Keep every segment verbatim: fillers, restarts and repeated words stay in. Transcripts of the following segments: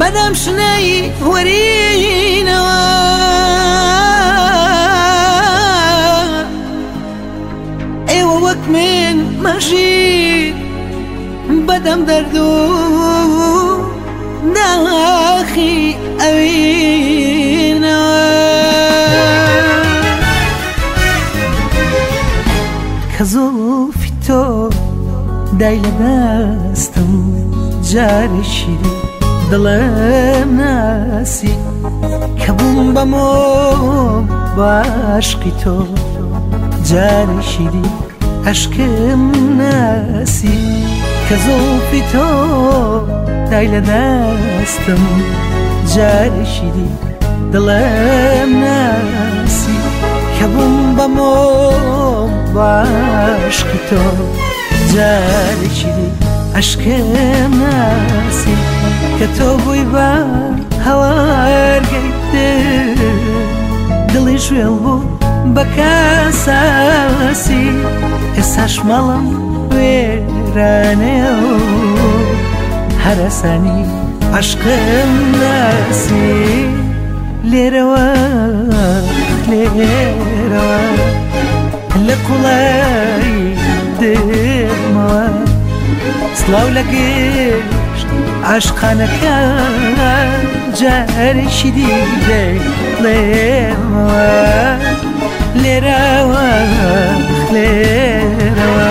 بەدەم شنەی وەرینەوە ئێوە وەک من مەژید بەدەم دەرد و داخی ئەوینەوە کە زۆفی تۆ دای لە دەستم جارێکی دڵم ناسی کە بووم بە مۆم باشقی تۆ جارێکی دی عشقم ناسی کە زۆفی تۆ دای لە دەستم جارێکی دی دڵم ناسی کە بووم بە مۆم باشقی تۆ جارێکی دی عشقم ناسی کە تۆ بووی بە هەوارگەی دڵی ژوێڵ بوو بە کاساسی ئێستاش مەڵم وێرانەیە و هەرەسانی عشقم ناسی لێرەوە لێرەوە لە کوڵای دڵمەوە سڵاو لە گشت عاشقانەکان جارێکی دی دەیڵێمەوە لێرەوە لێرەوە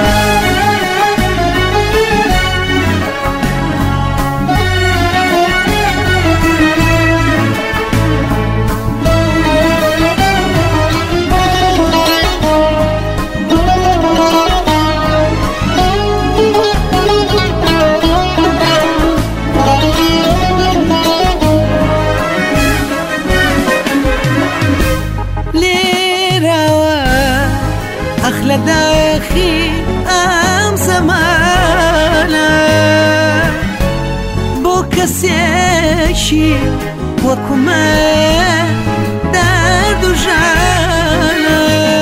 لە داخی ئەم زەمانە بۆ کەسێکی وەکو من دەرد و ژانە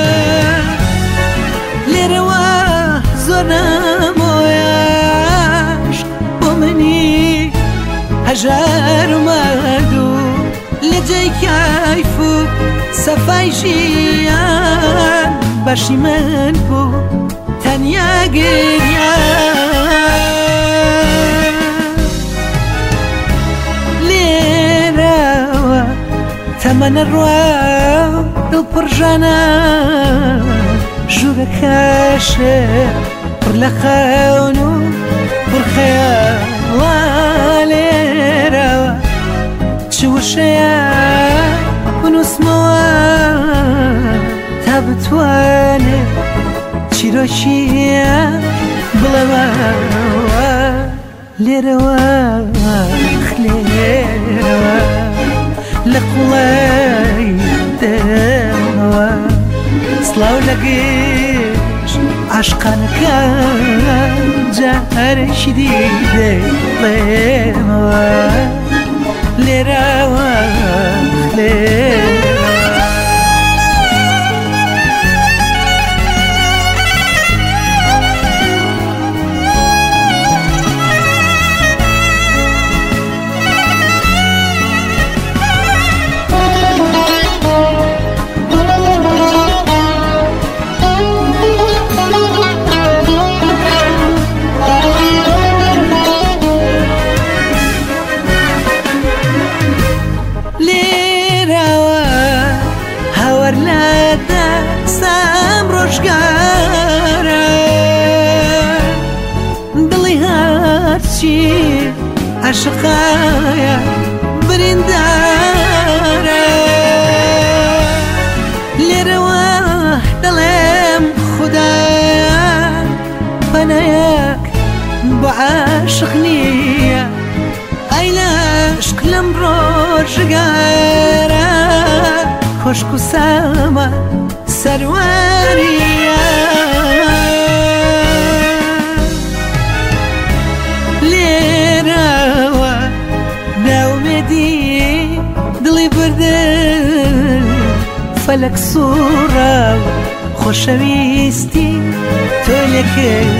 لێرەوە زۆر نەمۆیاش بۆ منی هەژار و مەردوو لە جێی کایف و سەفای ژیان بەشی من بوو تەنیا گریان لێرەوە تەمەنە ڕوا دڵپڕژانە ژوورەکەشێ پڕ لە خەون و پڕخەیاڵە لێرەوە چ وشەیە بنووسمەوە تا بتوانێ چیرۆکیە بڵەوە لێرەوە لێرەوە لە قوڵای دڵمەوە سڵاو لە گشت عاشقانەکان جارێکی دی دەیڵێمەوە لێرەوە لێرەوە سام ڕۆژگارە دڵی هەرچی عاشقایە بریندارە لێرەوە دەڵێم خودایە پەنایەک بۆ عاشق نییە ئەی لەشق لەم ڕۆژگارە خۆشک و سامە سەروەریە لێرەوە ناومێدی دڵی بردە فەلەک سوورە خۆشەویستی تۆ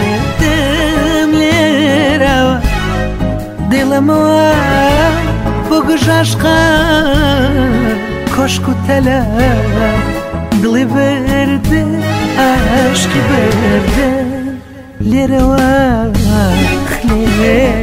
لێکردم لێرەوە دڵەمەوە بۆ بۆ گژاشقا کۆشک و تەلە دڵی بردە عاشقی بردە لێرەوە خلێ